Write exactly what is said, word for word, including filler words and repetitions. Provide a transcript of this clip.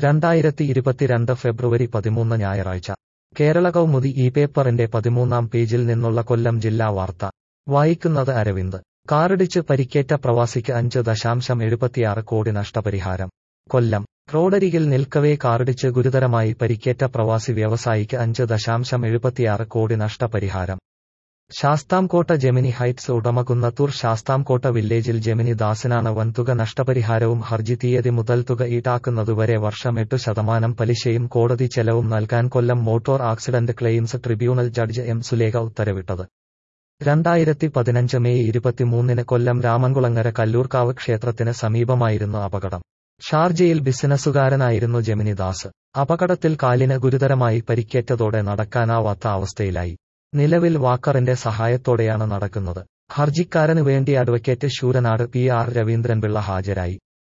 രണ്ടായിരത്തി ഇരുപത്തിരണ്ട് ഫെബ്രുവരി പതിമൂന്ന് ഞായറാഴ്ച കേരള കൗമുദി ഈ പേപ്പറിന്റെ പതിമൂന്നാം പേജിൽ നിന്നുള്ള കൊല്ലം ജില്ലാ വാർത്ത വായിക്കുന്നത് അരവിന്ദ്. കാറിടിച്ച് പരിക്കേറ്റ പ്രവാസിക്ക് അഞ്ച് ദശാംശം എഴുപത്തിയാറ് കോടി നഷ്ടപരിഹാരം. കൊല്ലം. റോഡരികിൽ നിൽക്കവേ കാറിടിച്ച് ഗുരുതരമായി പരിക്കേറ്റ പ്രവാസി വ്യവസായിക്ക് അഞ്ച് ദശാംശം എഴുപത്തിയാറ് കോടി നഷ്ടപരിഹാരം. ശാസ്താംകോട്ട ജെമിനി ഹൈറ്റ്സ് ഉടമ കുന്നത്തൂർ ശാസ്താംകോട്ട വില്ലേജിൽ ജെമിനി ദാസിനാണ് വൻതുക നഷ്ടപരിഹാരവും ഹർജി തീയതി മുതൽ തുക ഈടാക്കുന്നതുവരെ വർഷം എട്ട് ശതമാനം പലിശയും കോടതി ചെലവും നൽകാൻ Kollam motor accident claims tribunal judge M Sulekha ഉത്തരവിട്ടത്. രണ്ടായിരത്തി പതിനഞ്ച് മെയ് ഇരുപത്തിമൂന്നിന് കൊല്ലം രാമൻകുളങ്ങര കല്ലൂർക്കാവ് ക്ഷേത്രത്തിന് സമീപമായിരുന്നു അപകടം. ഷാർജയിൽ ബിസിനസ്സുകാരനായിരുന്നു ജെമിനി ദാസ്. അപകടത്തിൽ കാലിന് ഗുരുതരമായി പരിക്കേറ്റതോടെ നടക്കാനാവാത്ത അവസ്ഥയിലായി. നിലവിൽ വാക്കറിന്റെ സഹായത്തോടെയാണ് നടക്കുന്നത്. ഹർജിക്കാരന് വേണ്ടി advocate Sooranad P R Raveendran Pillai ഹാജരായി.